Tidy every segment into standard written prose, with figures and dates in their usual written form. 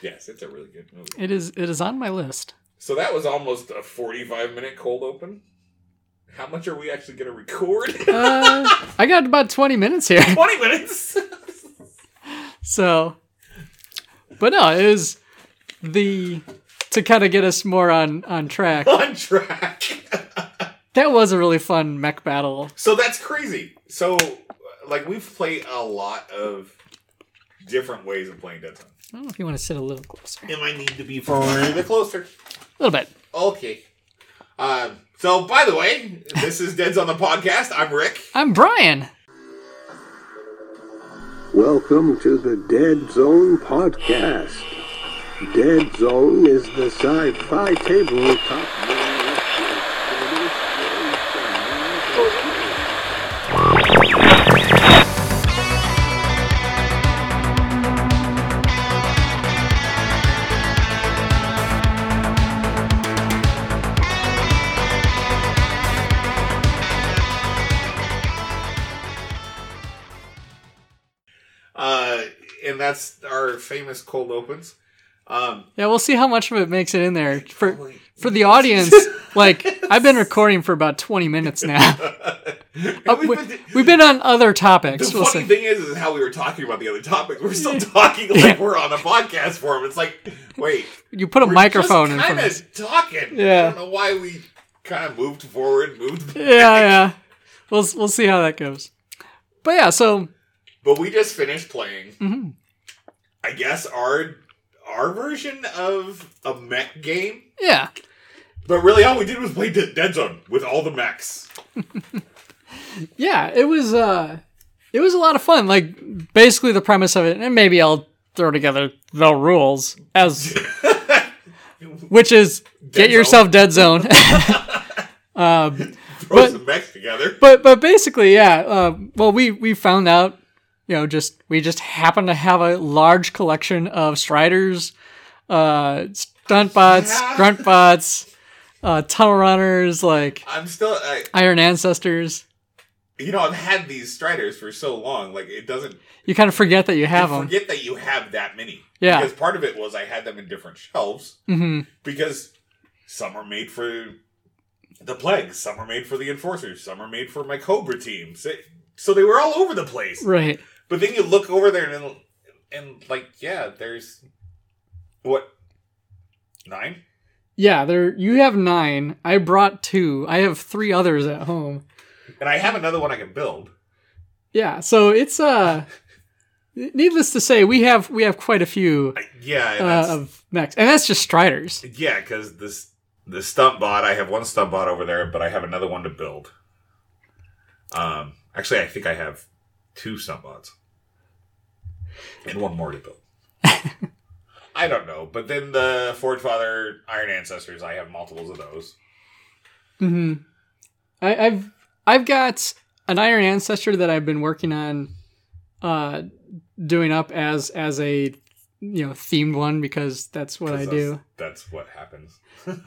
Yes, it's a really good movie. It is on my list. So that was almost a 45-minute cold open. How much are we actually going to record? I got about 20 minutes here. 20 minutes? So, but no, it was to kind of get us more on track. On track. That was a really fun mech battle. So that's crazy. So, like, we've played a lot of different ways of playing Dead Zone. I don't know if you want to sit a little closer. It might need to be further closer. A little bit. Okay. So, by the way, this is Dead Zone the Podcast. I'm Rick. I'm Brian. Welcome to the Dead Zone Podcast. Dead Zone is the sci-fi tabletop. And that's our famous cold opens. Yeah, we'll see how much of it makes it in there. For the audience, like, I've been recording for about 20 minutes now. We've been on other topics. The funny thing is how we were talking about the other topics. We're still talking like we're on a podcast form. It's like, wait. You put a microphone in front of us. Talking. Yeah. I don't know why we kind of moved forward, moved back. Yeah. We'll see how that goes. But yeah, so... But we just finished playing, I guess, our version of a mech game. Yeah. But really all we did was play Dead Zone with all the mechs. Yeah, it was a lot of fun. Like, basically the premise of it, and maybe I'll throw together the rules, which is get yourself Dead Zone. Throw some mechs together. But basically, yeah. Well, we found out, we just happen to have a large collection of Striders, stunt bots, grunt bots, tunnel runners, like Iron Ancestors. I've had these Striders for so long, like it doesn't. You kind of forget that you have them. Forget that you have that many. Yeah. Because part of it was I had them in different shelves. Mm-hmm. Because some are made for the Plagues, some are made for the Enforcers, some are made for my Cobra teams. So they were all over the place. Right. But then you look over there and there's what? 9? Yeah, you have 9. I brought 2. I have 3 others at home. And I have another one I can build. Yeah, so it's needless to say, we have quite a few of mechs. And that's just Striders. Yeah, because the stunt bot, I have one stunt bot over there, but I have another one to build. Actually, I think I have 2 stunt bots. And one more to build. I don't know. But then the Forge Father Iron Ancestors, I have multiples of those. Mm-hmm. I've got an Iron Ancestor that I've been working on doing up as a themed one because that's what I do. That's what happens.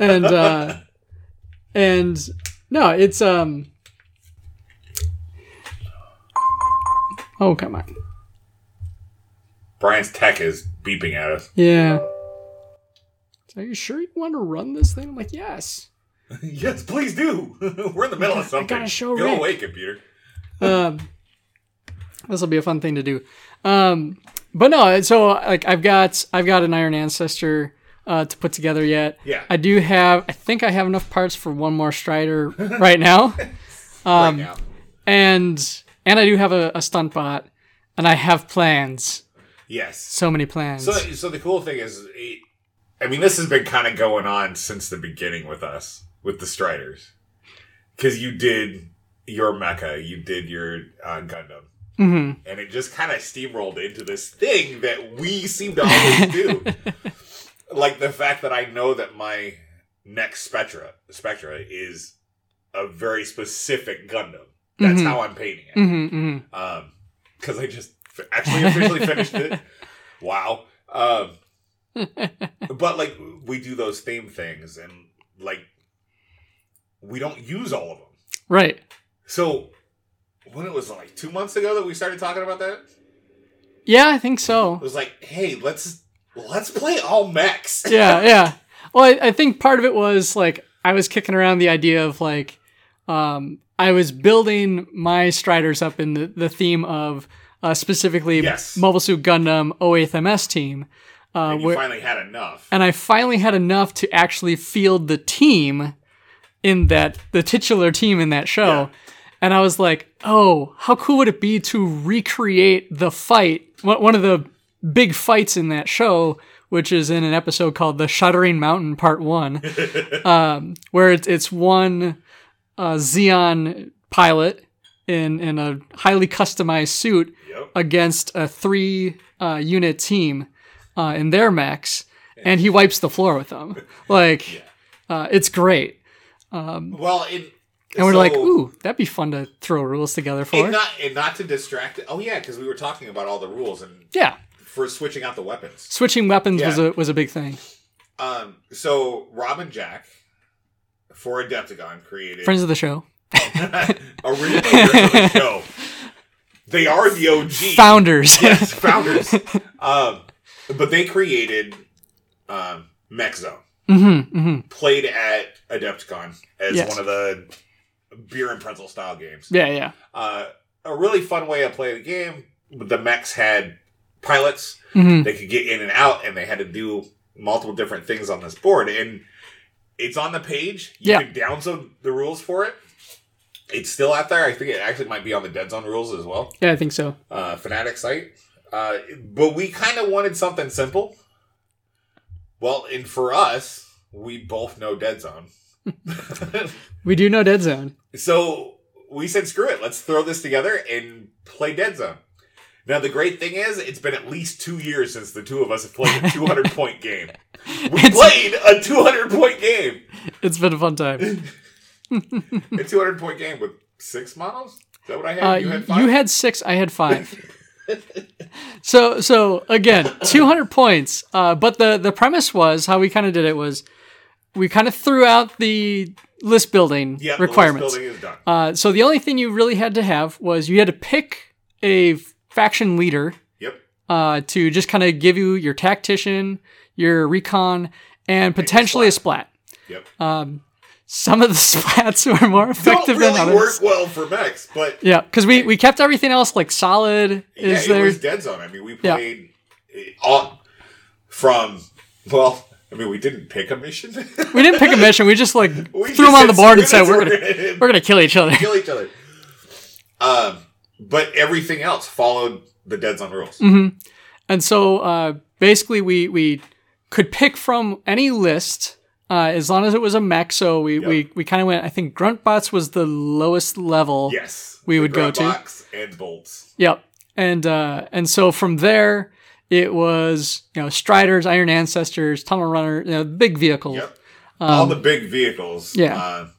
and no, it's oh, come on. Brian's tech is beeping at us. Yeah. So are you sure you want to run this thing? I'm like, yes. Yes, please do. We're in the middle of something. I gotta show Go Rick. away, computer. This will be a fun thing to do. But no, so like I've got an Iron Ancestor to put together yet. Yeah. I think I have enough parts for one more Strider right now. Right now. And I do have a stunt bot, and I have plans. Yes. So many plans. So the cool thing is, this has been kind of going on since the beginning with us, with the Striders. Because you did your mecha, you did your Gundam. Mm-hmm. And it just kind of steamrolled into this thing that we seem to always do. Like the fact that I know that my next Spectra is a very specific Gundam. That's how I'm painting it. Mm-hmm. Because I just actually officially finished it. Wow. But like we do those theme things and like we don't use all of them. Right. So when it was like 2 months ago that we started talking about that? Yeah, I think so. It was like, hey, let's let's play all mechs. Yeah. Well, I think part of it was like I was kicking around the idea of like I was building my Striders up in the theme of specifically Mobile Suit Gundam 08th MS team. And you finally had enough. And I finally had enough to actually field the team in that, the titular team in that show. Yeah. And I was like, oh, how cool would it be to recreate the fight, one of the big fights in that show, which is in an episode called The Shuddering Mountain Part 1, where it's one Xeon pilot in a highly customized suit against a 3-unit team in their mechs, and he wipes the floor with them. Like, it's great. And we're like, ooh, that'd be fun to throw rules together for. And not to distract. Oh yeah, because we were talking about all the rules and for switching out the weapons. Switching weapons was a big thing. So Rob and Jack for Adepticon created friends of the show. Originally friends of the show. They are the OG founders. Yes, founders. But they created Mech Zone. Played at Adepticon as one of the beer and pretzel style games. Yeah. A really fun way to play the game. The mechs had pilots. They could get in and out, and they had to do multiple different things on this board. And it's on the page. You can download the rules for it. It's still out there. I think it actually might be on the Dead Zone rules as well. Yeah, I think so. Fanatic site. But we kind of wanted something simple. Well, and for us, we both know Dead Zone. We do know Dead Zone. So we said, screw it. Let's throw this together and play Dead Zone. Now, the great thing is, it's been at least 2 years since the two of us have played a 200-point game. We played a 200-point game. It's been a fun time. A 200-point game with 6 models? Is that what I had? You had 5? You had 6. I had 5. So again, 200 points. But the premise was, how we kind of did it was, we kind of threw out the list building requirements. The list building is done. So the only thing you really had to have was you had to pick a faction leader. To just kind of give you your tactician, your recon, and potentially a splat. Some of the splats were more effective than others. Don't really work well for mechs, but because we kept everything else like solid. It was Dead Zone. I mean, we played we didn't pick a mission. We didn't pick a mission. We just threw them on the board and said we're gonna kill each other. But everything else followed the Dead Zone rules. And so basically, we could pick from any list. As long as it was a mech, so we kind of went. I think Gruntbots was the lowest level. Yes, we would go to. Gruntbots and bolts. Yep, and so from there it was Striders, Iron Ancestors, Tunnel Runner, big vehicles. Yep, all the big vehicles. Yeah.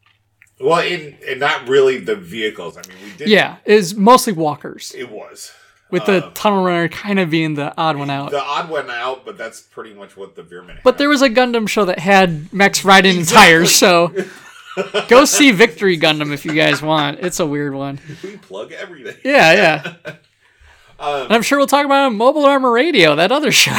And not really the vehicles. I mean, we did. Yeah, it's mostly walkers. It was. With the Tunnel Runner kind of being the odd one out. The odd one out, but that's pretty much what the Veerman had. But there was a Gundam show that had mechs riding in tires, so go see Victory Gundam if you guys want. It's a weird one. We plug everything. Yeah. And I'm sure we'll talk about it on Mobile Armor Radio, that other show.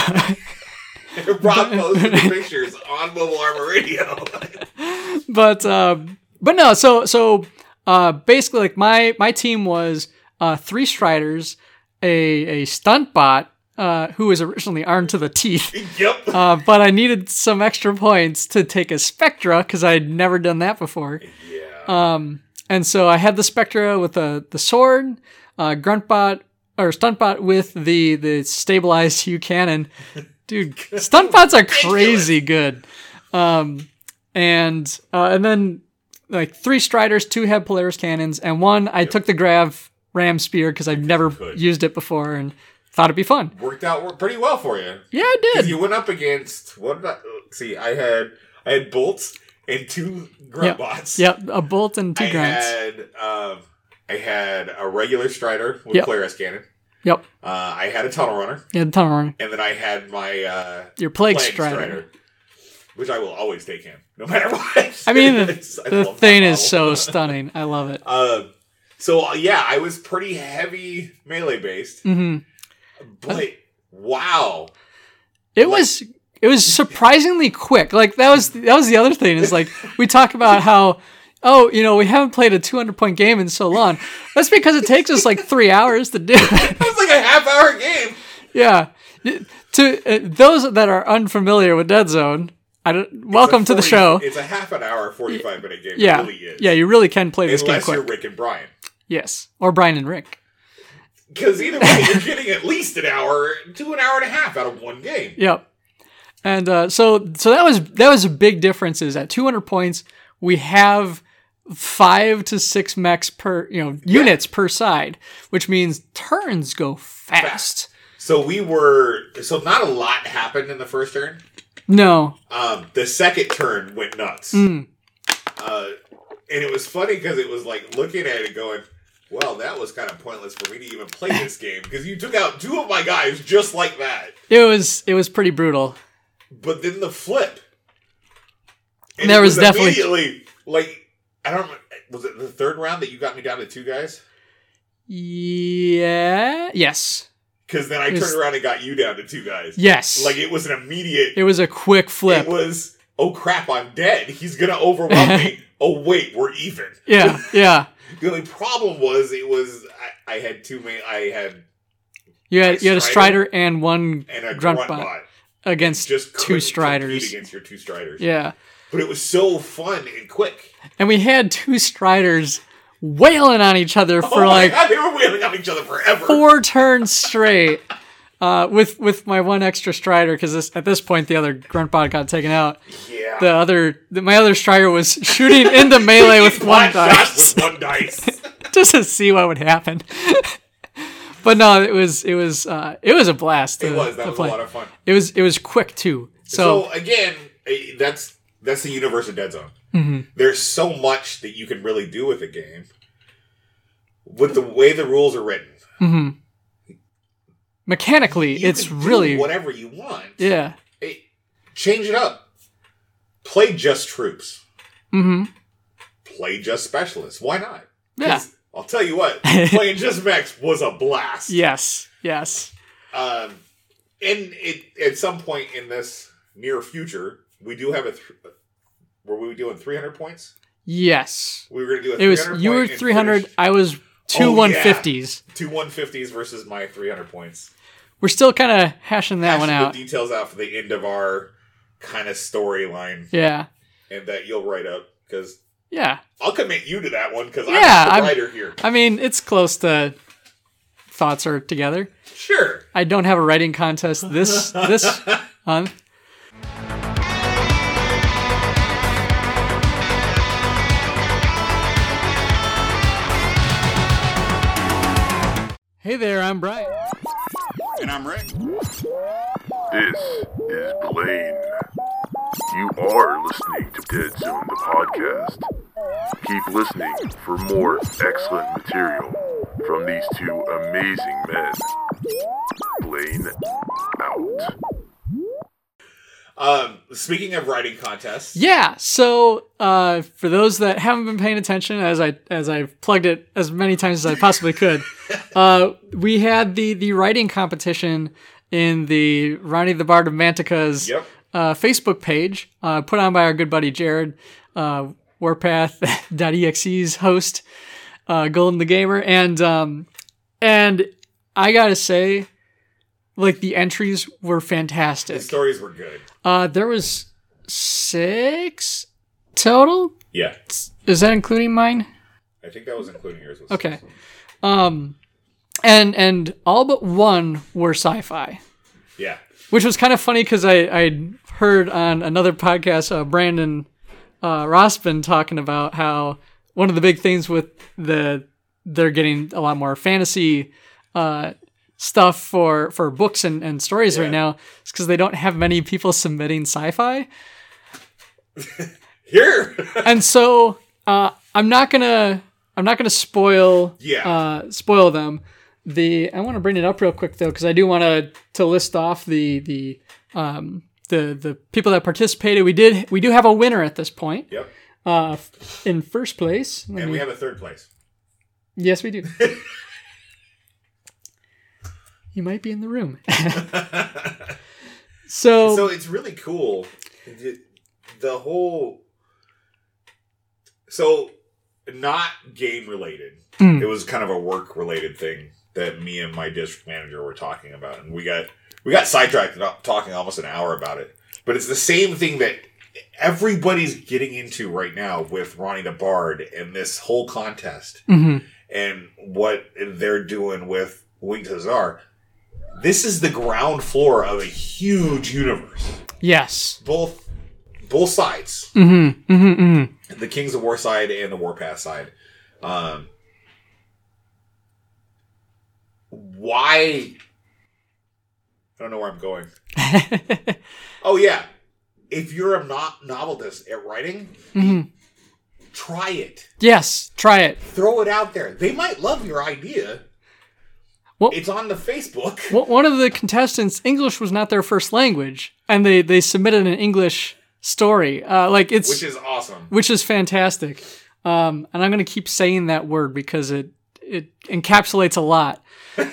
Rob posted the pictures on Mobile Armor Radio. But no, so basically, like my team was 3 Striders, a stunt bot who was originally armed to the teeth. Yep. But I needed some extra points to take a Spectra because I'd never done that before. Yeah. And so I had the Spectra with the sword, Gruntbot or Stuntbot with the stabilized Hugh cannon. Dude, Stuntbots are crazy good. And then like 3 Striders, 2 had Polaris cannons, and 1 I took the Grav Ram Spear because I've never used it before and thought it'd be fun. Worked out pretty well for you. Yeah, it did. You went up against I had bolts and 2 Gruntbots. Yep, a bolt and 2 grunts. I had a regular Strider with Polaris cannon. Yep. I had a Tunnel Runner. Yeah, the Tunnel Runner. And then I had my your Plague Strider, which I will always take him no matter what. I mean, the thing is so stunning. I love it. So I was pretty heavy melee based. Mm-hmm. But wow, It was surprisingly quick. Like that was the other thing is like we talk about how we haven't played a 200-point game in so long. That's because it takes us like 3 hours to do it. It's like a half-hour game. Yeah. To those that are unfamiliar with Dead Zone, welcome to the show. It's a half an hour, 45-minute game. Yeah. It really is. Yeah, you really can play this game Unless quick. you're Rick and Brian. Yes, or Brian and Rick. Because either way, you're getting at least an hour to an hour and a half out of one game. Yep. And so that was a big difference. Is at 200 points we have 5 to 6 mechs per units per side, which means turns go fast. So not a lot happened in the first turn. No. The second turn went nuts. And it was funny because it was like looking at it going, well, that was kind of pointless for me to even play this game because you took out 2 of my guys just like that. It was pretty brutal. But then the flip. And there it was definitely immediately like I don't know, was it the third round that you got me down to 2 guys? Yeah. Yes. Because then I turned around and got you down to 2 guys. Yes. Like it was an immediate. It was a quick flip. It was, oh crap, I'm dead. He's gonna overwhelm me. Oh wait, we're even. Yeah. Yeah. The only problem was I had too many. You had a Strider and one and a grunt bot bot against just 2 Striders. Against your 2 Striders. Yeah. But it was so fun and quick. And we had 2 Striders wailing on each other for God, they were wailing on each other forever. 4 turns straight. With my one extra Strider, because at this point the other grunt bot got taken out. Yeah. My other Strider was shooting into melee with one dice. With one dice. Just to see what would happen. But no, it was a blast. That was a lot of fun. It was quick too. So again, that's the universe of Dead Zone. Mm-hmm. There's so much that you can really do with a game with the way the rules are written. Mm-hmm. Mechanically, it's really whatever you want. Yeah. Change it up. Play just troops. Mm-hmm. Play just specialists. Why not? Yeah. I'll tell you what, playing just mechs was a blast. Yes. And at some point in this near future, we do have were we doing 300 points? Yes. We were going to do a 300 You were 300, I was 150s. 2 150s versus my 300 points. We're still kind of hashing that one out. The details out for the end of our kind of storyline. Yeah. And that you'll write up, because yeah, I'll commit you to that one, because I'm the writer here. I mean, it's close to thoughts are together. Sure. I don't have a writing contest this month. Hey there, I'm Brian. And I'm Rick. This is Blaine. You are listening to Dead Zone, the podcast. Keep listening for more excellent material from these 2 amazing men. Blaine out. Speaking of writing contests. Yeah, so for those that haven't been paying attention, as I've plugged it as many times as I possibly could, we had the writing competition in the Ronnie the Bard of Mantica's Facebook page, put on by our good buddy Jared, Warpath.exe's host, Golden the Gamer, and I gotta say, like, the entries were fantastic. The stories were good. There was 6 total? Yeah. Is that including mine? I think that was including yours. Okay. And all but 1 were sci-fi. Yeah. Which was kind of funny because I heard on another podcast, Brandon Rossman talking about how one of the big things with they're getting a lot more fantasy stuff for books and stories right now. It's because they don't have many people submitting sci-fi. Here. And so I'm not gonna spoil them. I want to bring it up real quick though, because I do want to list off the people that participated. We do have a winner at this point. Yep. In first place, and we have a third place. Yes, we do. He might be in the room. So it's really cool. The whole... So, not game related. It was kind of a work related thing that me and my district manager were talking about. And we got sidetracked talking almost an hour about it. But it's the same thing that everybody's getting into right now with Ronnie the Bard and this whole contest. And what they're doing with Wing to the Czar. This is the ground floor of a huge universe. Yes. Both sides. The Kings of War side and the Warpath side. Why? I don't know where I'm going. Oh, yeah. If you're a novelist at writing, try it. Yes, try it. Throw it out there. They might love your idea. Well, it's on the Facebook. Well, one of the contestants, English was not their first language, and they submitted an English story. Which is awesome. Which is fantastic. And I'm going to keep saying that word because it encapsulates a lot.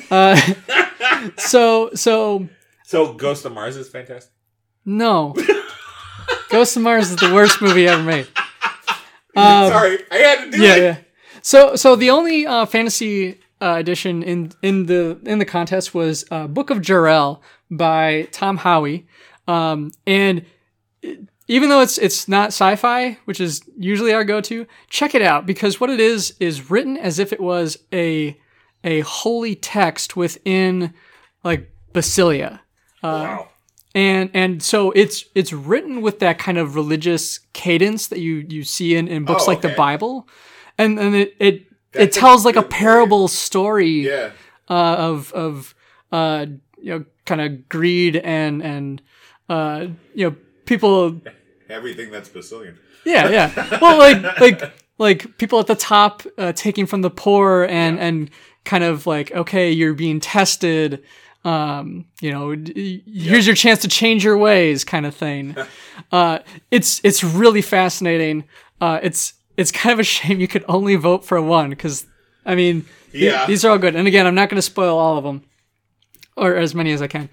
So Ghost of Mars is fantastic? No. Ghost of Mars is the worst movie ever made. Sorry, I had to do it. Yeah. So the only fantasy edition in the contest was Book of Jarrell by Tom Howie, and even though it's not sci-fi, which is usually our go-to, check it out because what it is written as if it was a holy text within like Basilia. Wow. And so it's written with that kind of religious cadence that you see in books like the Bible, and it tells like a parable story of kind of greed and people, everything that's Basilian. Yeah. Well, like people at the top taking from the poor and kind of like, okay, you're being tested. Here's your chance to change your ways, kind of thing. It's really fascinating. It's kind of a shame you could only vote for one because, I mean, these are all good. And again, I'm not going to spoil all of them, or as many as I can.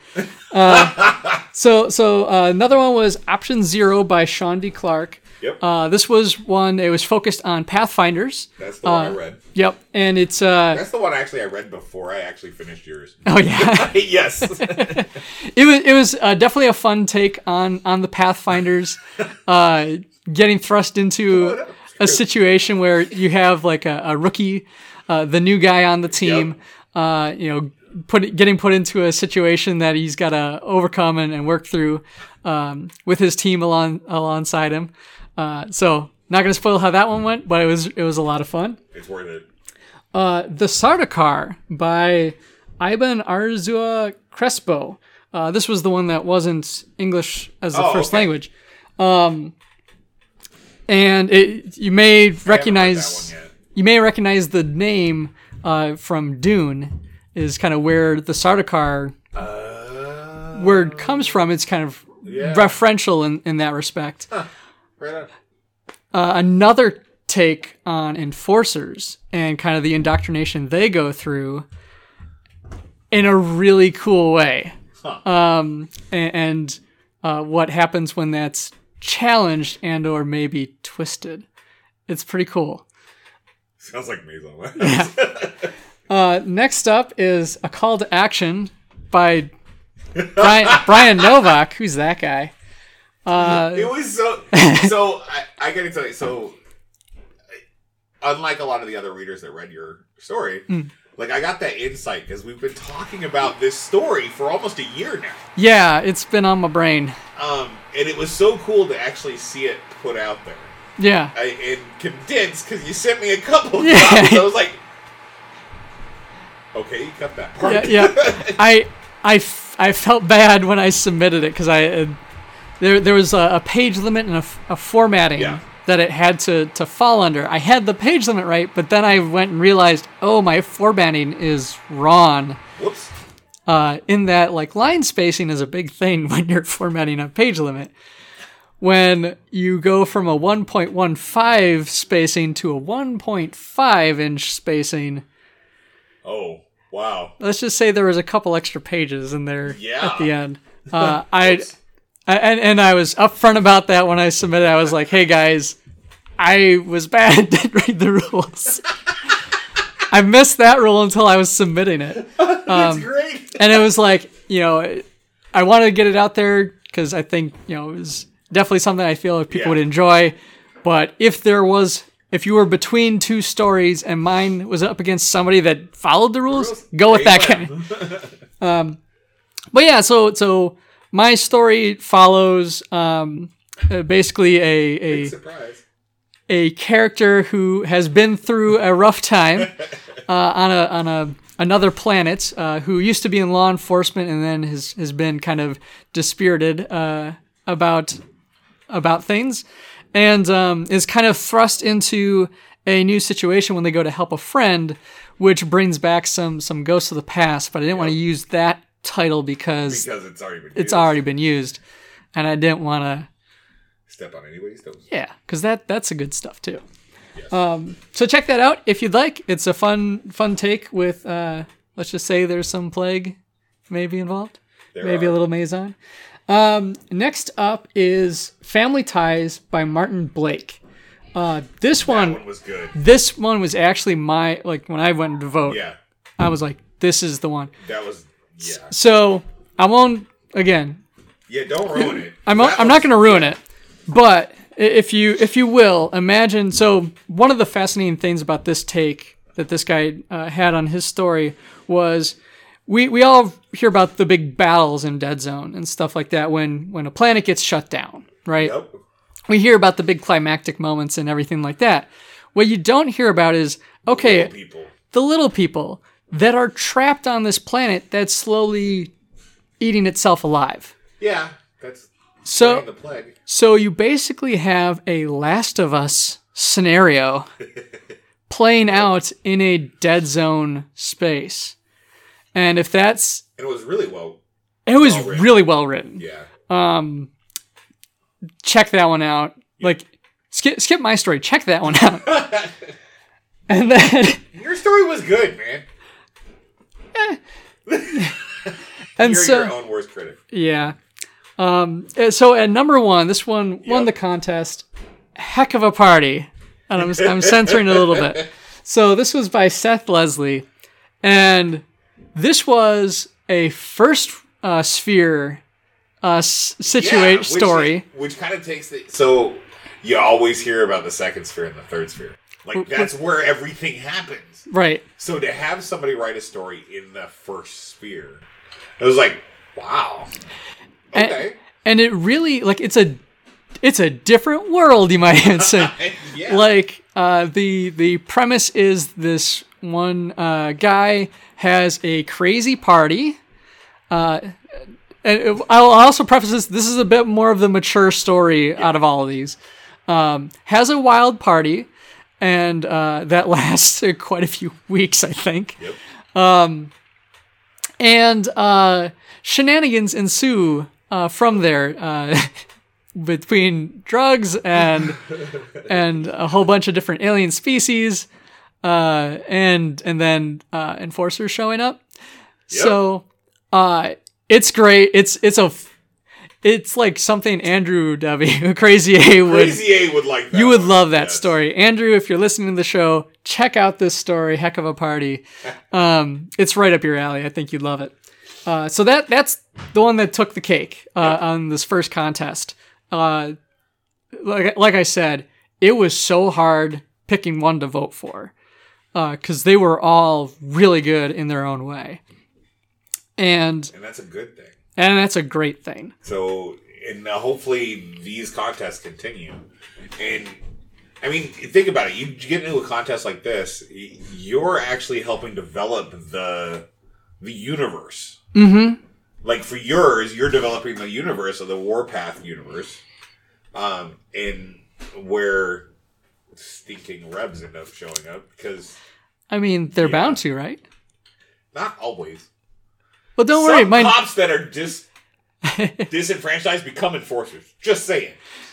So another one was Option Zero by Sean D. Clark. Yep. This was one. It was focused on Pathfinders. That's the one I read. Yep, and it's that's the one I read before I actually finished yours. Oh yeah. Yes. It was definitely a fun take on the Pathfinders, getting thrust into a situation where you have like a rookie, the new guy on the team, getting put into a situation that he's got to overcome and work through with his team alongside him. So not going to spoil how that one went, but it was a lot of fun. It's worth it. The Sardaukar by Iban Arzua Crespo. This was the one that wasn't English as the first language. And you may recognize the name from Dune. Is kind of where the Sardaukar word comes from. It's kind of referential in that respect. Huh. Right on. Another take on enforcers and kind of the indoctrination they go through in a really cool way. Huh. And what happens when that's challenged and or maybe twisted. It's pretty cool. Sounds like Maison. Yeah. Next up is A Call to Action by Brian Novak. Who's that guy? It was so I gotta tell you, so unlike a lot of the other readers that read your story, like I got that insight because we've been talking about this story for almost a year now. Yeah, it's been on my brain. And it was so cool to actually see it put out there. Yeah. And condensed because you sent me a couple of copies. I was like, okay, you cut that part. Yeah. I felt bad when I submitted it because there was a page limit and a formatting that it had to fall under. I had the page limit right, but then I went and realized, my formatting is wrong. Whoops. In that, like, line spacing is a big thing when you're formatting a page limit. When you go from a 1.15 spacing to a 1.5 inch spacing. Oh, wow. Let's just say there was a couple extra pages in there at the end. I And I was upfront about that when I submitted. I was like, hey guys, I was bad, didn't read the rules. I missed that rule until I was submitting it. That's great. And it was like, I wanted to get it out there because I think, it was definitely something I feel like people would enjoy. But if you were between two stories and mine was up against somebody that followed the rules, go with that guy. But yeah, so my story follows basically Big surprise. a character who has been through a rough time on another planet, who used to be in law enforcement and then has been kind of dispirited about things, and is kind of thrust into a new situation when they go to help a friend, which brings back some ghosts of the past. But I didn't want to use that title because it's already been used, and I didn't want to step on anybody's toes. Yeah, because that's a good stuff too. Yes. So check that out if you'd like. It's a fun take with let's just say there's some plague maybe involved, maybe a little Maison. Next up is Family Ties by Martin Blake. This one was good. This one was actually when I went to vote. Yeah. I was like, this is the one. That was So I won't again. Yeah, don't ruin it. I'm not going to ruin it. But if you will, imagine, so one of the fascinating things about this take that this guy had on his story was we all hear about the big battles in Dead Zone and stuff like that when a planet gets shut down, right? Yep. We hear about the big climactic moments and everything like that. What you don't hear about is, the little people that are trapped on this planet that's slowly eating itself alive. Yeah, that's the plague. So you basically have a Last of Us scenario playing out in a Dead Zone space. And if that's... It was really well... It was really well written. Yeah. Check that one out. Like, skip my story. Check that one out. And then... Your story was good, man. And You're your own worst critic. Yeah. So at number one, this one won the contest. Heck of a party. And I'm censoring it a little bit. So this was by Seth Leslie. And this was a first sphere story. Which kind of takes the... So you always hear about the second sphere and the third sphere. Like, that's where everything happens. Right. So to have somebody write a story in the first sphere, it was like, wow. Okay. And it really, like, it's a different world, you might even say. Yeah. Like, the premise is this one guy has a crazy party. And I'll also preface this is a bit more of the mature story out of all of these. Has a wild party, and that lasts quite a few weeks, I think. Yep. And shenanigans ensue from there, between drugs and a whole bunch of different alien species, and then enforcers showing up. Yep. So it's great. It's like something Andrew W. Crazy A would like that. You would love that story. Andrew, if you're listening to the show, check out this story, Heck of a Party. It's right up your alley. I think you'd love it. So that's the one that took the cake on this first contest. Like I said, it was so hard picking one to vote for because they were all really good in their own way. And that's a good thing. And that's a great thing. So, and hopefully these contests continue. And, I mean, think about it. You get into a contest like this, you're actually helping develop the universe. Mm-hmm. Like, for yours, you're developing the universe of the Warpath universe. And where stinking Rebs end up showing up. Because... I mean, they're bound to, right? Not always. Well, don't worry. Some cops that are disenfranchised become enforcers. Just saying.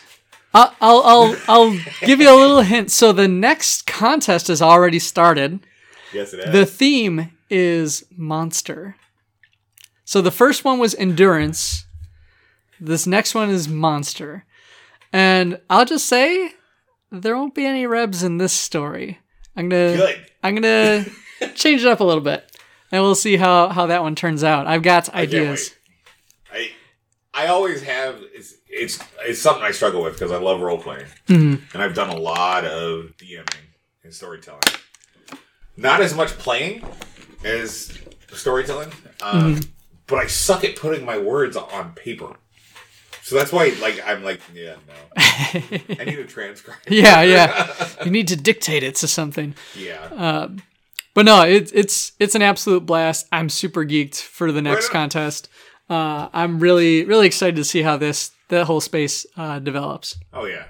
I'll give you a little hint. So the next contest has already started. Yes, it has. The theme is monster. So the first one was endurance. This next one is Monster. And I'll just say, there won't be any Rebs in this story. I'm gonna change it up a little bit. And we'll see how that one turns out. I've got ideas. I always have. It's something I struggle with because I love role playing, and I've done a lot of DMing and storytelling. Not as much playing as storytelling, but I suck at putting my words on paper. So that's why, I'm like, yeah, no. I need a transcribe. Yeah. You need to dictate it to something. Yeah. But no, it's an absolute blast. I'm super geeked for the next contest. I'm really, really excited to see how that whole space develops. Oh, yeah.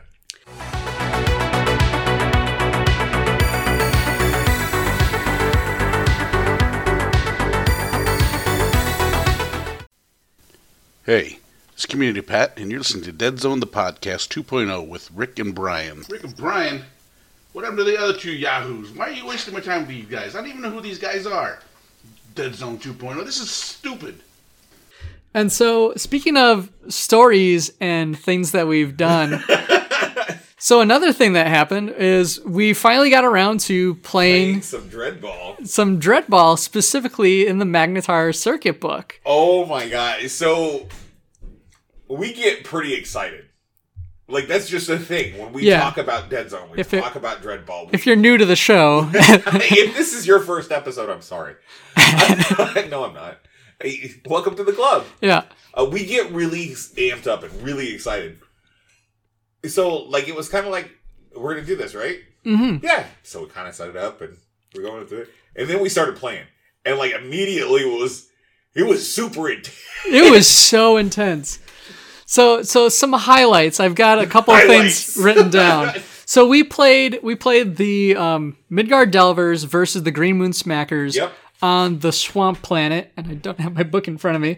Hey, it's Community Pat, and you're listening to Dead Zone, the podcast 2.0 with Rick and Brian. Rick and Brian? What happened to the other two yahoos? Why are you wasting my time with these guys? I don't even know who these guys are. Dead Zone 2.0. This is stupid. And so, speaking of stories and things that we've done, so another thing that happened is we finally got around to playing some Dreadball. Some Dreadball, specifically in the Magnetar Circuit book. Oh my god. So, we get pretty excited. Like, that's just a thing. When we talk about Dead Zone, we talk about Dreadball. If you're new to the show. If this is your first episode, I'm sorry. No, I'm not. Hey, welcome to the club. Yeah. We get really amped up and really excited. So, it was kind of like, we're going to do this, right? Mm-hmm. Yeah. So we kind of set it up and we're going to do it. And then we started playing. And, immediately it was super intense. It was so intense. So some highlights. I've got a couple of things written down. So we played the Midgard Delvers versus the Green Moon Smackers on the Swamp Planet, and I don't have my book in front of me.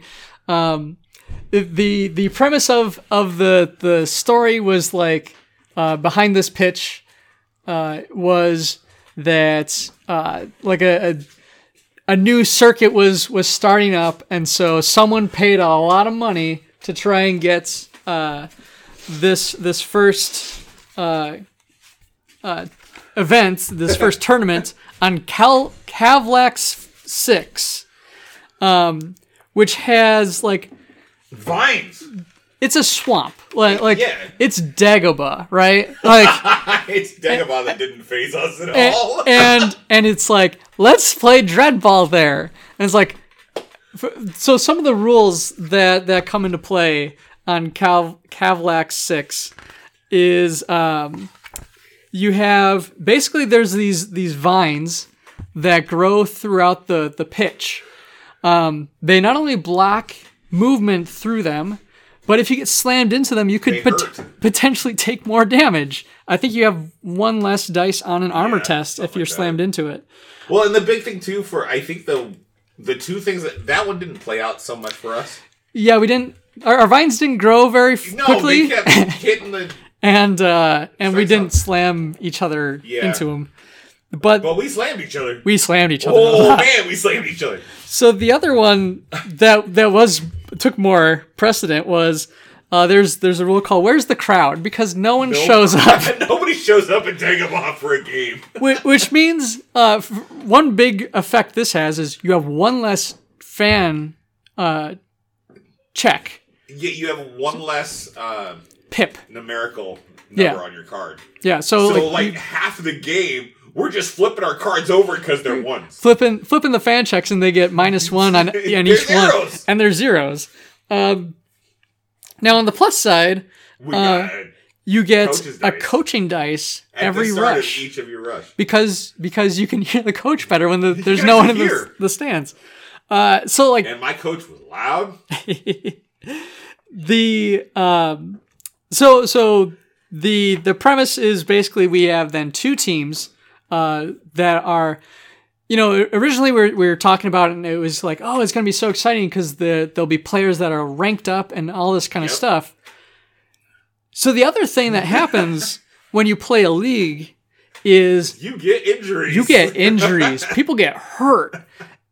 The premise of the story was behind this pitch was that a new circuit was starting up, and so someone paid a lot of money to try and get this first event, this first tournament on Kavlax 6, which has vines. It's a swamp, it's Dagobah, right? It's Dagobah that didn't faze us at all. and it's let's play Dreadball there, and it's so some of the rules that come into play on Kavlax 6 is you have basically there's these vines that grow throughout the pitch. They not only block movement through them, but if you get slammed into them, you could potentially take more damage. I think you have one less dice on an armor test if you're slammed into it. Well, and the big thing too I think the two things that one didn't play out so much for us. Yeah, we didn't. Our vines didn't grow very quickly. They kept hitting the and we didn't slam each other into them. But we slammed each other. We slammed each other. Oh man, we slammed each other. So the other one that took more precedent was there's a rule called "Where's the crowd?" because no one shows up. Nobody shows up and take them off for a game. Which means one big effect this has is you have one less fan check. Yeah, you have one less pip numerical number on your card. Yeah, so half of the game, we're just flipping our cards over because they're ones. Flipping the fan checks, and they get -1 on each one, and they're zeros. Now on the plus side, you get a coaching dice every rush. Each of your rush. Because you can hear the coach better when there's no one in the stands. And my coach was loud. The premise is basically we have then two teams that are, originally we were talking about it and it was it's going to be so exciting because there'll be players that are ranked up and all this kind of stuff. So the other thing that happens when you play a league is you get injuries. People get hurt.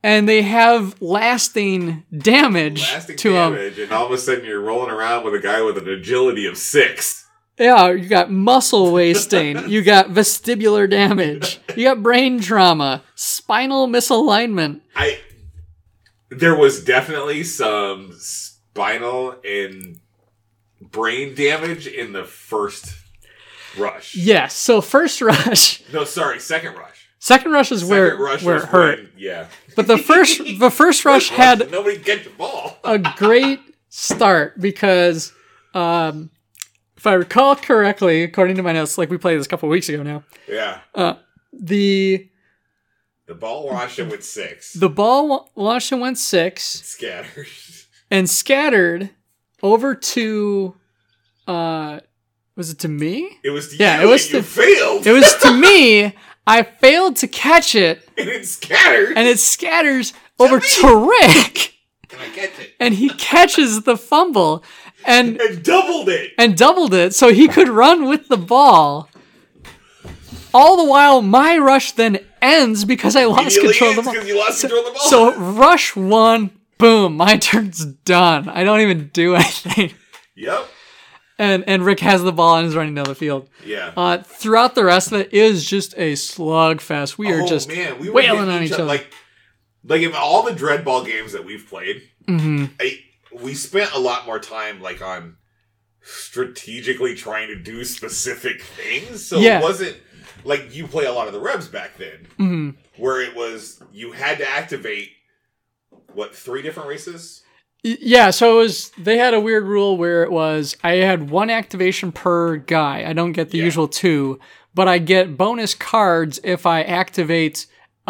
and they have lasting damage Lasting to them. damage, and all of a sudden you're rolling around with a guy with an agility of 6. Yeah, you got muscle wasting, you got vestibular damage, you got brain trauma, spinal misalignment. There was definitely some spinal and brain damage in the first rush. Yes, so first rush. No, sorry, second rush. Second rush is where it hurt. Yeah. But the first rush had nobody get the ball. a great start because if I recall correctly, according to my notes, like we played this a couple of weeks ago now. Yeah. The ball launched him with 6. The ball launched and went 6. Scattered. And scattered over to was it to me? It was to Yeah, you, it was and you to- failed. It was to me. I failed to catch it, and it scattered. and it scatters over to Rick, and I catch it. and he catches the fumble and doubled it. and doubled it so he could run with the ball. All the while, my rush then ends because I lost control of the ball. Because you lost control of the ball. So rush 1, boom, my turn's done. I don't even do anything. Yep. And Rick has the ball and is running down the field. Yeah. Throughout the rest of it is just a slugfest. We are just we were wailing hitting on each other. Like in all the Dreadball games that we've played, we spent a lot more time like on strategically trying to do specific things. So Yeah. it wasn't like you play a lot of the Rebs back then, where it was you had to activate 3 different races. Yeah, so it was. They had a weird rule where it was I had 1 activation per guy. I don't get the usual 2, but I get bonus cards if I activate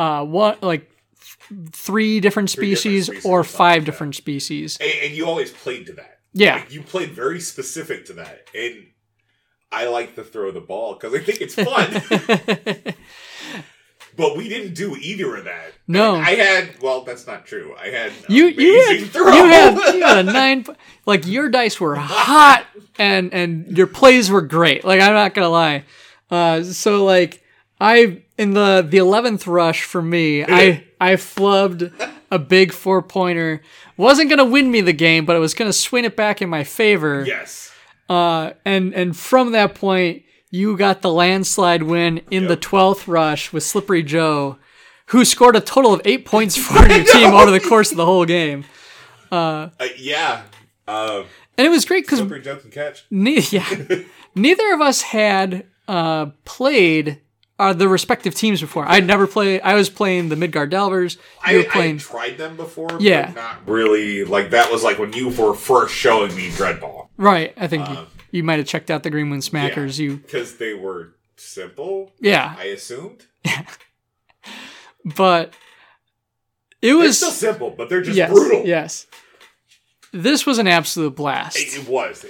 3 different species or 5 different species. And you always played to that. Yeah. Like, you played very specific to that. And I like to throw the ball because I think it's fun. But we didn't do either of that. No. I had, that's not true. I had You amazing throw. had a 9. Like your dice were hot and your plays were great. Like I'm not gonna lie. So like in the 11th rush for me, I flubbed a big 4-pointer. Wasn't gonna win me the game, but it was gonna swing it back in my favor. Yes. And from that point, you got the landslide win in the 12th rush with Slippery Joe, who scored a total of 8 points for your team over the course of the whole game. Yeah. And it was great because Slippery Joe can catch. neither of us had played the respective teams before. I'd never played. I was playing the Midgard Delvers. You were playing. I tried them before, Yeah. but not really. Like, that was like when you were first showing me Dreadball. Right. I think you might have checked out the Greenwood Smackers. Because they were simple. Yeah. I assumed. But it They're was still simple, but they're just brutal. Yes. This was an absolute blast. It was.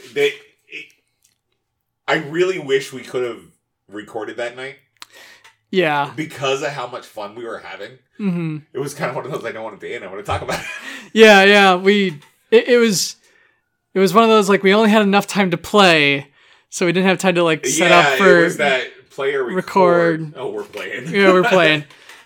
I really wish we could have recorded that night. Yeah. Because of how much fun we were having. Mm-hmm. It was kind of one of those I don't want it to end. I want to talk about it. Yeah. It was one of those, like, we only had enough time to play, so we didn't have time to, like, set up for... it was that player record. Oh, we're playing. Yeah, we're playing.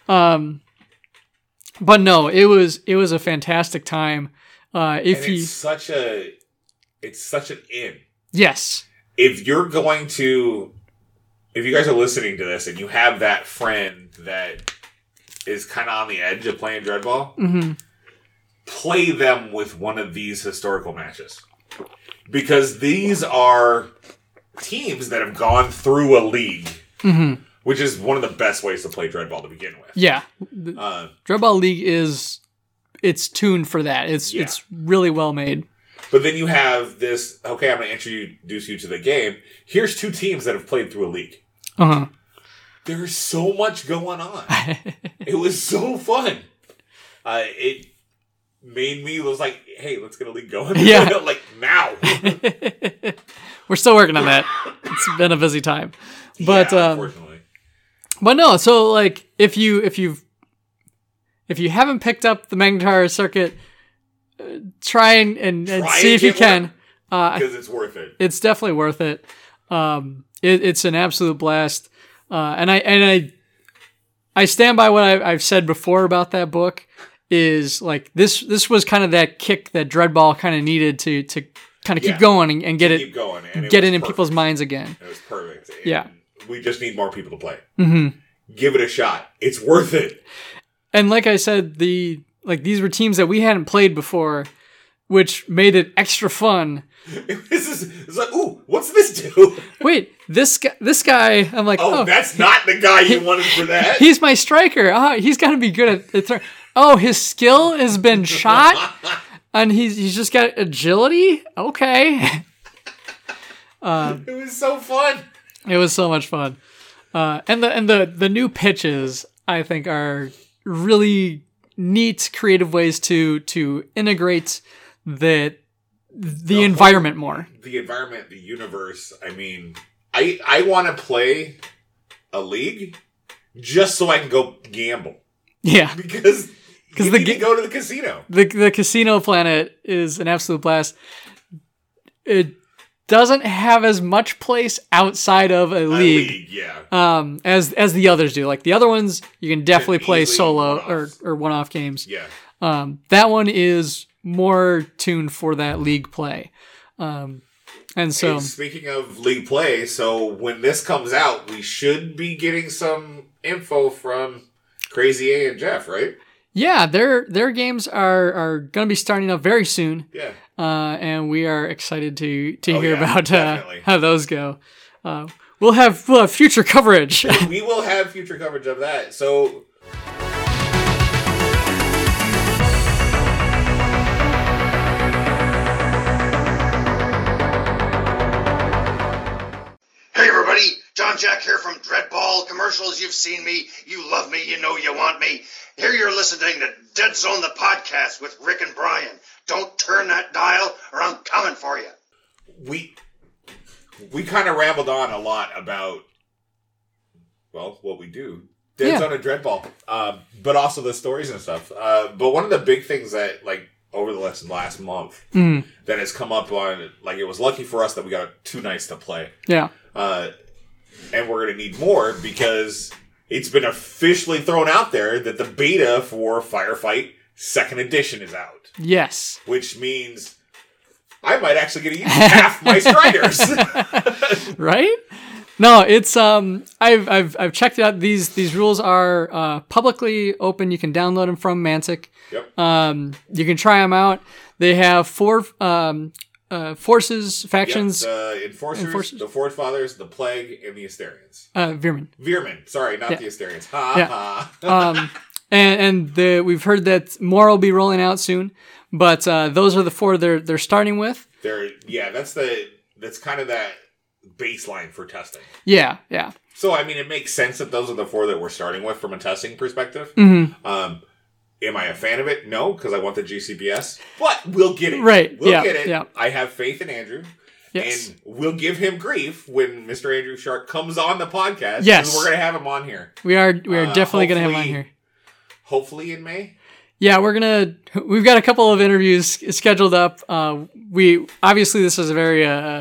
But no, it was a fantastic time. It's such an in. Yes. If you guys are listening to this and you have that friend that is kind of on the edge of playing Dreadball, play them with one of these historical matches. Because these are teams that have gone through a league, which is one of the best ways to play Dreadball to begin with. Yeah. Dreadball League it's tuned for that. It's really well made. But then you have this, okay, I'm going to introduce you to the game. Here's 2 teams that have played through a league. Uh-huh. There's so much going on. It was so fun. It made me was like, hey, let's get a league going. Yeah. Like, now. We're still working on that. It's been a busy time. But, unfortunately. But no, so, like, if you haven't picked up the Magnetar Circuit, try and see if you can. Because it's worth it. It's definitely worth it. It's an absolute blast. And I stand by what I've said before about that book. is like this was kind of that kick that Dreadball kind of needed to kind of keep going and get keep going, and get it in people's minds again. It was perfect. And yeah. We just need more people to play. Mm-hmm. Give it a shot. It's worth it. And like I said, these were teams that we hadn't played before, which made it extra fun. It's like, ooh, what's this do? Wait, this guy, I'm like, oh, that's not the guy you wanted for that. He's my striker. He's got to be good at throw. Oh, his skill has been shot, and he's just got agility. Okay. It was so fun. It was so much fun, and the new pitches I think are really neat, creative ways to integrate the environment more. The environment, the universe. I mean, I want to play a league just so I can go gamble. Yeah, because you need to go to the casino. The casino planet is an absolute blast. It doesn't have as much place outside of a league, yeah. As the others do. Like the other ones, you can definitely play solo or one-off games. Yeah. That one is more tuned for that league play. And so, hey, speaking of league play, so when this comes out, we should be getting some info from Crazy A and Jeff, right? Yeah, their games are going to be starting up very soon. Yeah. And we are excited to hear about definitely. How those go. We'll have future coverage. We will have future coverage of that. So. Hey everybody, John Jack here from Dreadball Commercials. You've seen me, you love me, you know you want me. Here you're listening to Dead Zone the podcast with Rick and Brian. Don't turn that dial or I'm coming for you. We kind of rambled on a lot about, well, what we do. Dead Zone and Dreadball. But also the stories and stuff. But one of the big things that, like, over the last month that has come up on, like, it was lucky for us that we got 2 nights to play. Yeah. And we're going to need more because it's been officially thrown out there that the beta for Firefight 2nd Edition is out. Yes. Which means I might actually get to use half my Striders. Right? No, it's I've checked it out. These rules are publicly open. You can download them from Mantic. Yep. You can try them out. They have 4 forces, factions. Yep, the Enforcers, the Forge Fathers, the Plague, and the Asterians. Veermen. Sorry, not the Asterians. And we've heard that more will be rolling out soon, but those are the 4 they're starting with. That's kind of that baseline for testing. Yeah. So I mean, it makes sense that those are the 4 that we're starting with from a testing perspective. Mm-hmm. Am I a fan of it? No, because I want the GCPS. But we'll get it. Right. We'll get it. Yeah. I have faith in Andrew. Yes. And we'll give him grief when Mr. Andrew Shark comes on the podcast. Yes. We're going to have him on here. We are definitely going to have him on here. Hopefully in May. Yeah, we've got a couple of interviews scheduled up. Obviously this is a very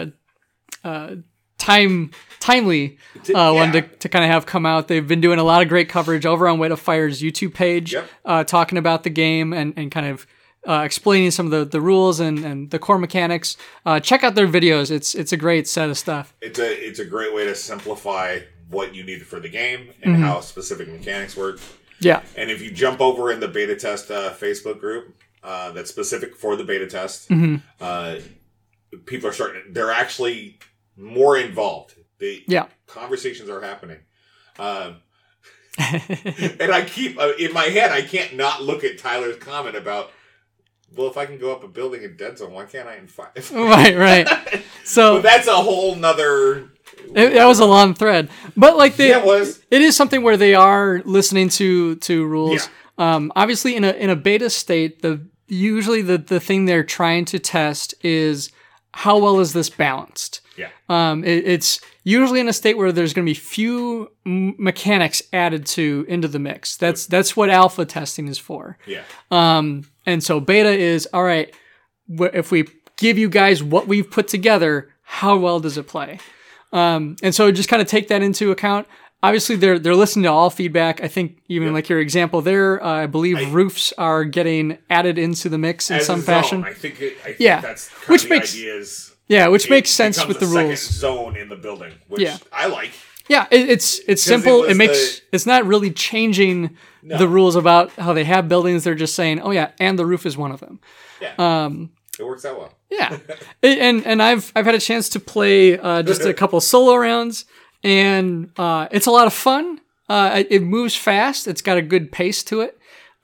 timely one to kind of have come out. They've been doing a lot of great coverage over on Way to Fire's YouTube page, talking about the game and kind of explaining some of the rules and the core mechanics. Check out their videos. It's a great set of stuff. It's a great way to simplify what you need for the game and how specific mechanics work. Yeah. And if you jump over in the beta test Facebook group that's specific for the beta test, people are they're actually more involved. Conversations are happening. And I keep, in my head, I can't not look at Tyler's comment about, well, if I can go up a building in Dead Zone, why can't I in 5? Right. So but that's a whole nother... That was a long thread, but like it was. It is something where they are listening to rules. Yeah. Obviously, in a beta state, usually the thing they're trying to test is how well is this balanced. Yeah. It's usually in a state where there's going to be few mechanics added into the mix. That's what alpha testing is for. Yeah. And so beta is all right. If we give you guys what we've put together, how well does it play? And so just kind of take that into account. obviously they're listening to all feedback. I think even like your example there, I believe roofs are getting added into the mix in some fashion. I think Yeah. that's kind Which of the makes- idea is Which makes it sense becomes with the a second rules. zone in the building, which I like. Yeah, it's simple. was It's not really changing the rules about how they have buildings. They're just saying, oh yeah, and the roof is one of them. Yeah. It works out well. Yeah, and I've had a chance to play just a couple solo rounds, and it's a lot of fun. It moves fast. It's got a good pace to it.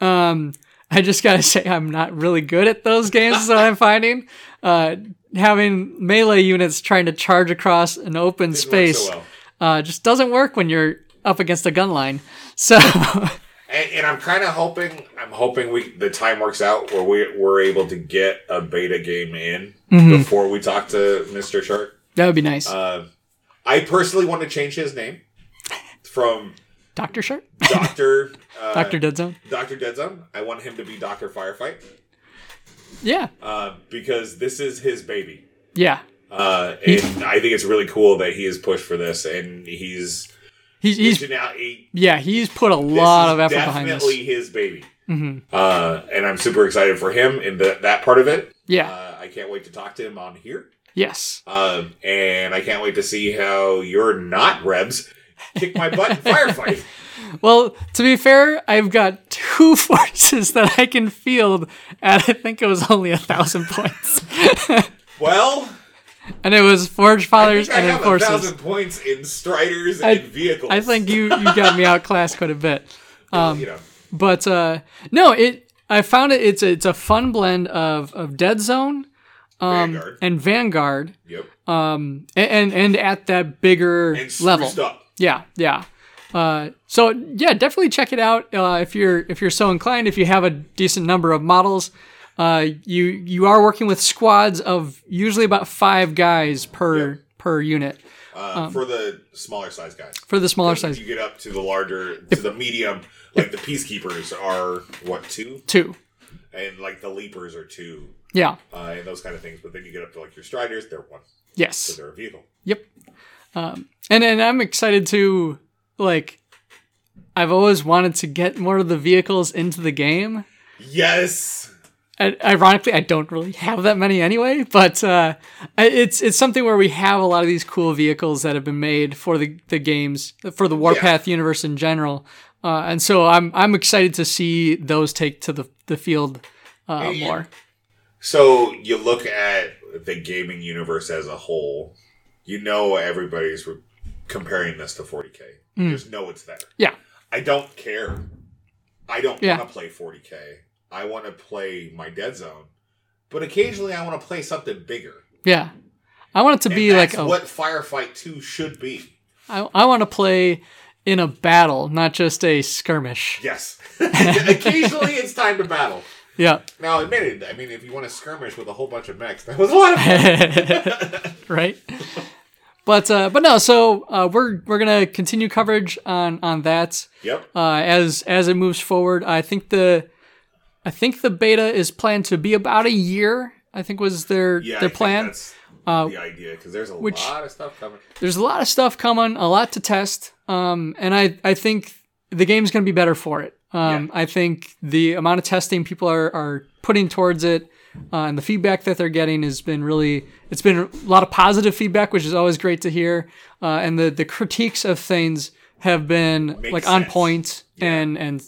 I just gotta say, I'm not really good at those games. Is what I'm finding. Having melee units trying to charge across an open space Works so well. just doesn't work when you're up against a gun line. So. And I'm kind of hoping. I'm hoping the time works out where we're able to get a beta game in before we talk to Mr. Shark. That would be nice. I personally want to change his name from Dr. Shark? Doctor Dr. Deadzone? Dr. Deadzone. I want him to be Dr. Firefight. Yeah. Because this is his baby. Yeah. And I think it's really cool that he has pushed for this, and he's reaching out. He's put a lot of effort behind this. Definitely his baby. And I'm super excited for him in that part of it. Yeah. I can't wait to talk to him on here. Yes. And I can't wait to see how you're not Rebs kick my butt in Firefight. Well, to be fair, I've got 2 forces that I can field, and I think it was only 1,000 points. Well, and it was Forge Fathers I and have Enforcers. 1,000 points in Striders and vehicles. I think you got me outclassed quite a bit. You know. But no, I found it's a fun blend of Dead Zone Vanguard. and Vanguard. Yep. And at that bigger And level. spruced up. Yeah. So yeah, definitely check it out if you're so inclined. If you have a decent number of models, you are working with squads of usually about 5 guys per unit. For the smaller size guys. For the smaller If size, you get up to the larger, to the medium, like the Peacekeepers are, what, 2? 2. And like the Leapers are 2. Yeah. And those kind of things. But then you get up to like your Striders, they're 1. Yes. So they're a vehicle. Yep. And I'm excited to, like, I've always wanted to get more of the vehicles into the game. Yes! And ironically, I don't really have that many anyway, but it's something where we have a lot of these cool vehicles that have been made for the games, for the Warpath universe in general. And so I'm excited to see those take to the field more. So you look at the gaming universe as a whole, everybody's comparing this to 40K. You just know it's there. Yeah. I don't care. I don't Yeah. want to play 40K. I want to play my Dead Zone. But occasionally I want to play something bigger. Yeah. I want it to And be that's like what Firefight 2 should be. I want to play in a battle, not just a skirmish. Yes. Occasionally it's time to battle. Yeah. Now, admitted, I mean, if you want to skirmish with a whole bunch of mechs, that was a lot of fun. Right? But no, so we're gonna continue coverage on that. Yep. As it moves forward. I think the beta is planned to be about a year. I think was their plan. That's the idea, because there's a lot of stuff coming. There's a lot of stuff coming, a lot to test. And I think the game's gonna be better for it. I think the amount of testing people are putting towards it, and the feedback that they're getting it's been a lot of positive feedback, which is always great to hear. And the critiques of things have been Makes on sense. point and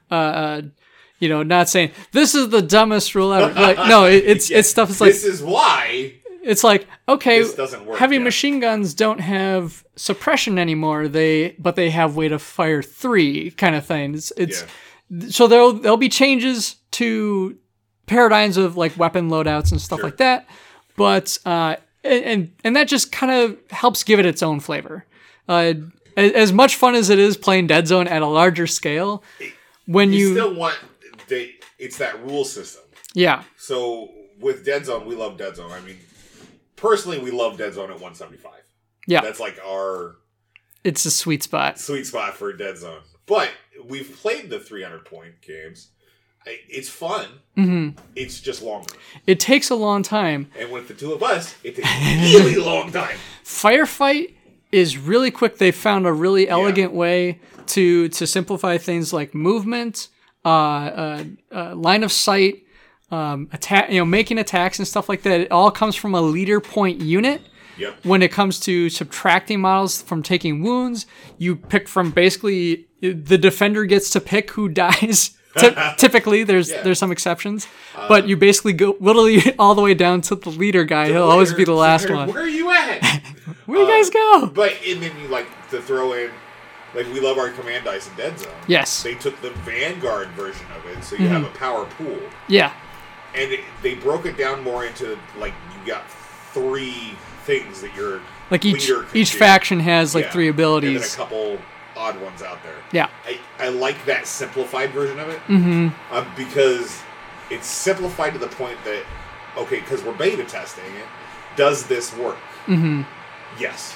not saying this is the dumbest rule ever. Like, no, it's stuff that's like, This is why. it's like, okay, This doesn't work, heavy yeah. machine guns don't have suppression anymore. But they have weight of fire 3 kind of thing. So there'll be changes to paradigms of like weapon loadouts and stuff like that. But and that just kind of helps give it its own flavor. As much fun as it is playing Dead Zone at a larger scale, when You still want... It's that rule system. yeah. So with Dead Zone, we love Dead Zone. I mean, personally, we love Dead Zone at 175. Yeah. That's like our It's a sweet spot. sweet spot for Dead Zone. But we've played the 300-point games. It's fun. Mm-hmm. It's just longer. It takes a long time. And with the two of us, it takes a really long time. Firefight is really quick. They found a really elegant way to simplify things like movement, line of sight, attack, making attacks and stuff like that. It all comes from a leader point unit. Yep. When it comes to subtracting models from taking wounds, you pick from basically the defender gets to pick who dies. Typically, there's some exceptions, but you basically go literally all the way down to the leader guy. He'll always be the last one. Where are you at? Where do you guys go? But and then you like to throw in, like we love our command dice in Dead Zone. Yes. They took the Vanguard version of it, so you have a power pool. Yeah. And they broke it down more into like you got 3 things that your like leader can each do. faction has like 3 abilities. And then a couple odd ones out there. Yeah. I like that simplified version of it because it's simplified to the point that, okay, because we're beta testing it, does this work? Yes.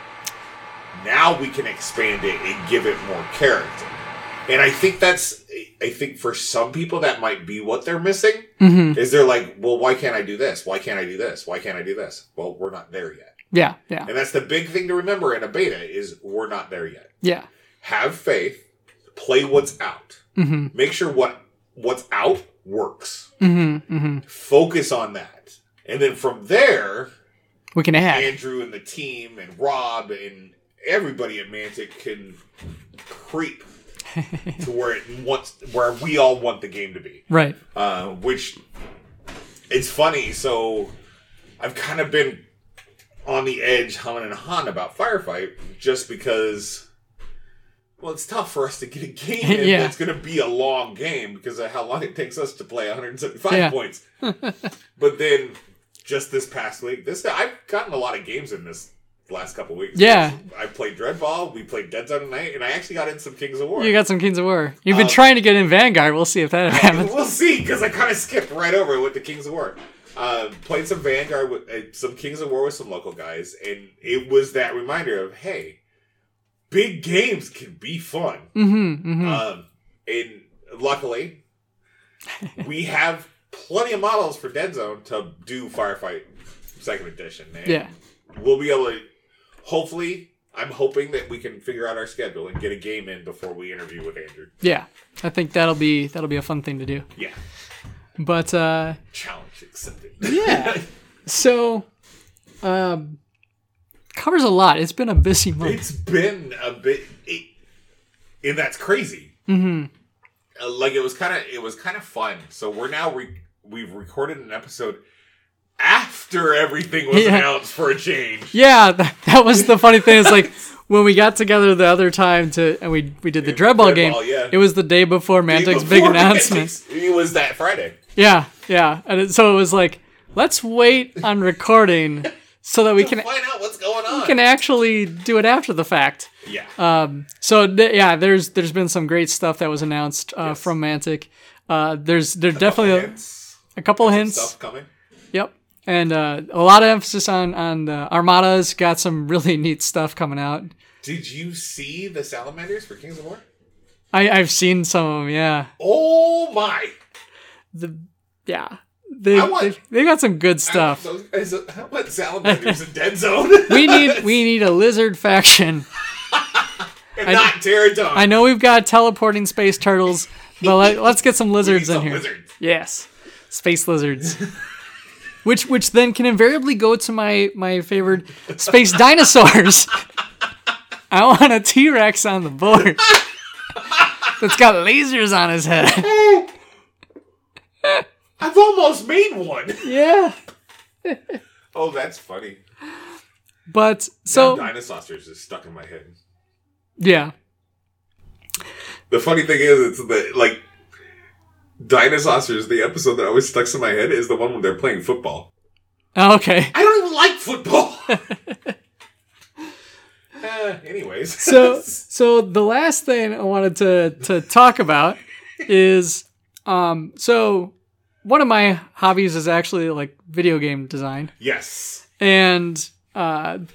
Now we can expand it and give it more character. And I think for some people that might be what they're missing, is they're like, well, why can't I do this? Why can't I do this? Why can't I do this? Well, we're not there yet. Yeah, yeah. And that's the big thing to remember in a beta is we're not there yet. Yeah. Have faith. Play what's out. Make sure what's out works. Focus on that. And then from there, we can add. Andrew and the team and Rob and everybody at Mantic can creep to where we all want the game to be. Right. Which it's funny. So I've kind of been on the edge, humming and hawing about Firefight just because, well, it's tough for us to get a game in that's going to be a long game because of how long it takes us to play 175 points. But then just this past week, I've gotten a lot of games in this last couple weeks. Yeah. I played Dreadball, we played Dead Zone tonight, and I actually got in some Kings of War. You got some Kings of War. You've been trying to get in Vanguard. We'll see if that happens. We'll see, because I kind of skipped right over it with the Kings of War. Played some Vanguard, with some Kings of War with some local guys, and it was that reminder of, hey, big games can be fun. And luckily, we have plenty of models for Dead Zone to do Firefight 2nd Edition. And we'll be able to, hopefully, I'm hoping that we can figure out our schedule and get a game in before we interview with Andrew. Yeah, I think that'll be a fun thing to do. Yeah. But challenge accepted. Yeah. So covers a lot. It's been a busy month. It's been a bit, and that's crazy. Like it was kind of fun. So we're now we've recorded an episode after everything was announced for a change. Yeah, that was the funny thing. Is like when we got together the other time and we did the Dreadball game. Yeah. It was the day before Mantic's big announcement. It was that Friday. Yeah, and so it was like, let's wait on recording so that we can find out what's going on. We can actually do it after the fact. Yeah. There's been some great stuff that was announced from Mantic. There's definitely a couple hints. Stuff coming. Yep. And a lot of emphasis on the Armadas. Got some really neat stuff coming out. Did you see the Salamanders for Kings of War? I've seen some of them, yeah. Oh my! They got some good stuff. I want Salamanders in Dead Zone. we need a lizard faction. And not Pterodon. I know we've got teleporting space turtles, but let's get some lizards in here. Lizards. Yes, space lizards. Which then can invariably go to my favorite space dinosaurs. I want a T-Rex on the board that's got lasers on his head. I've almost made one. Yeah. Oh, that's funny. But so Dinosaurs is stuck in my head. Yeah. The funny thing is, it's that like Dinosaurs, the episode that always sticks in my head is the one when they're playing football. Oh, okay. I don't even like football. Anyways. So the last thing I wanted to talk about is so one of my hobbies is actually like video game design. Yes. And in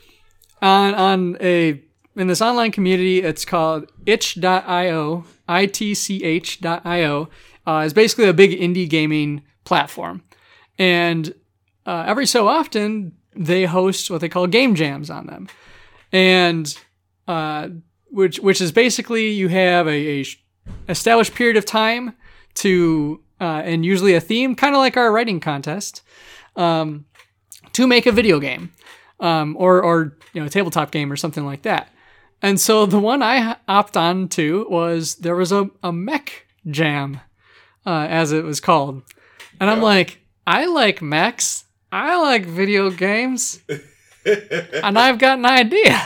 this online community, it's called itch.io, itch.io. It's basically a big indie gaming platform. And every so often, they host what they call game jams on them. and which is basically you have a established period of time to and usually a theme, kind of like our writing contest, to make a video game, or a tabletop game or something like that. And so the one I opted on to was there was a mech jam, as it was called, and I'm like, I like mechs, I like video games, and I've got an idea.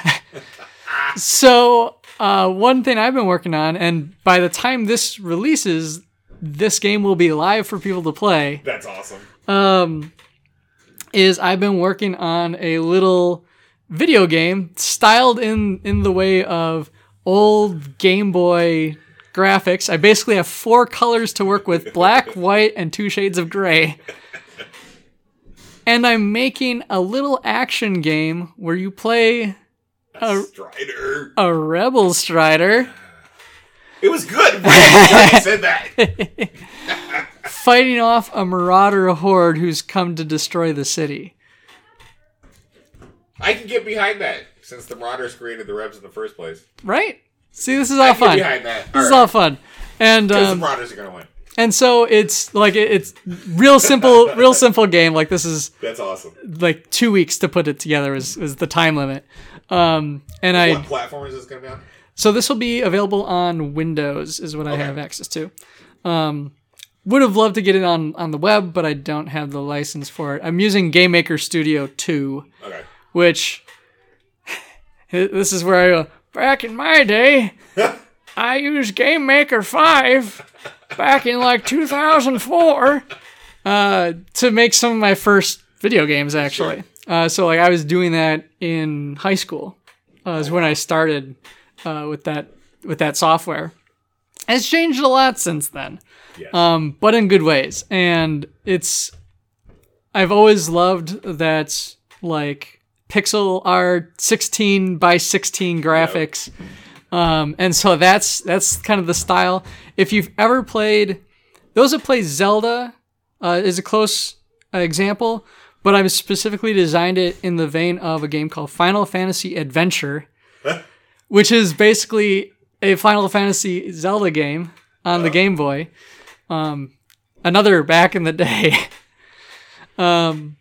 So one thing I've been working on, and by the time this releases, this game will be live for people to play. That's awesome. Is I've been working on a little video game styled in the way of old Game Boy graphics. I basically have 4 colors to work with: black, white, and 2 shades of gray. And I'm making a little action game where you play a Rebel Strider. It was good. I said that. Fighting off a marauder horde who's come to destroy the city. I can get behind that, since the Marauders created the Rebs in the first place. Right? See, this is all fun. I can get behind that. This is all fun. And because the Marauders are going to win. And so it's like it's real simple game. Like this is that's awesome. Like 2 weeks to put it together is the time limit. And what platform is this going to be on? So this will be available on Windows, is what I have access to. Would have loved to get it on the web, but I don't have the license for it. I'm using Game Maker Studio 2, which this is where I go, back in my day, I used Game Maker 5 back in like 2004 to make some of my first video games, actually. So like I was doing that in high school. Is when I started with that software. It's changed a lot since then, but in good ways. And I've always loved that like pixel art, 16 by 16 graphics. And so that's kind of the style. If you've ever played, those that play Zelda is a close example, but I've specifically designed it in the vein of a game called Final Fantasy Adventure, which is basically a Final Fantasy Zelda game on the Game Boy. Another back in the day. And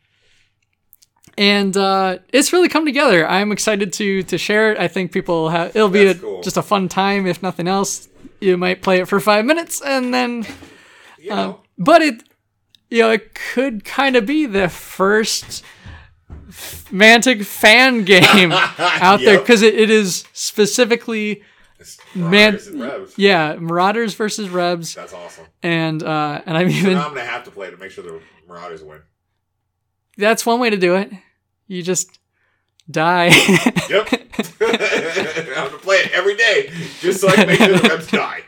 it's really come together. I'm excited to share it. I think people it'll be just a fun time, if nothing else. You might play it for 5 minutes and then, but it could kind of be the first Mantic fan game out there, because it is specifically Marauders and Rebs. Yeah, Marauders versus Rebs. That's awesome. And I'm So even. now I'm gonna have to play to make sure the Marauders win. That's one way to do it. You just die. Yep. I'm gonna play it every day just so I can make sure the Rebs die.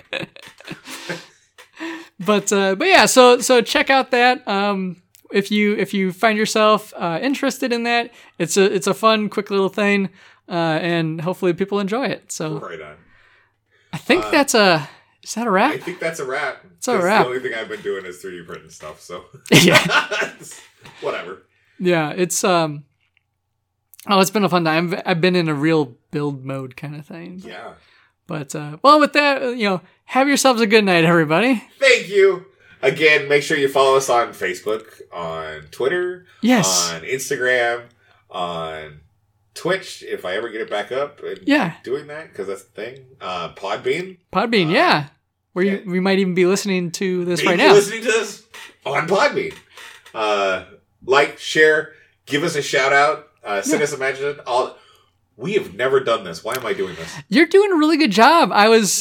But yeah, so check out that. If you find yourself interested in that, it's a fun, quick little thing, and hopefully people enjoy it. So right on. I think is that a wrap? I think that's a wrap. It's a wrap. The only thing I've been doing is 3D printing stuff. So yeah, whatever. Yeah, it's it's been a fun time. I've been in a real build mode kind of thing. Yeah. But well, with that, have yourselves a good night, everybody. Thank you. Again, make sure you follow us on Facebook, on Twitter, on Instagram, on Twitch, if I ever get it back up. And doing that, because that's the thing. Podbean. Podbean, yeah. Where we might even be listening to this right now. Listening to this on Podbean. Like, share, give us a shout out, send us a message. We have never done this. Why am I doing this? You're doing a really good job. I was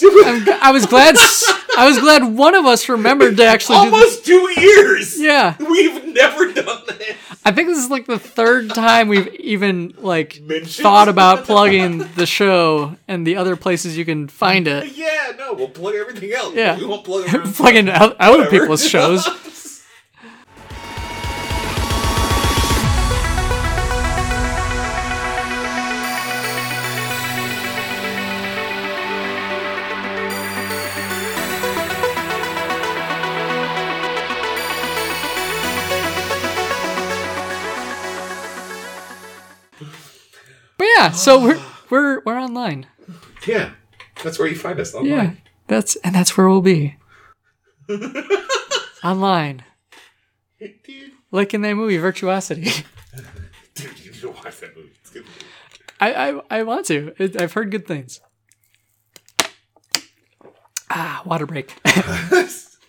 glad one of us remembered to actually almost 2 years. Yeah. We've never done this. I think this is like the third time we've even thought about plugging the show and the other places you can find it. Yeah, no, we'll plug everything else. Yeah. We won't plug plugging other people's shows. But yeah, so We're online. Yeah, that's where you find us online. Yeah, that's where we'll be. Online. Dude, Like in that movie, Virtuosity. dude, you need to watch that movie. It's a good movie. I want to. I've heard good things. Water break.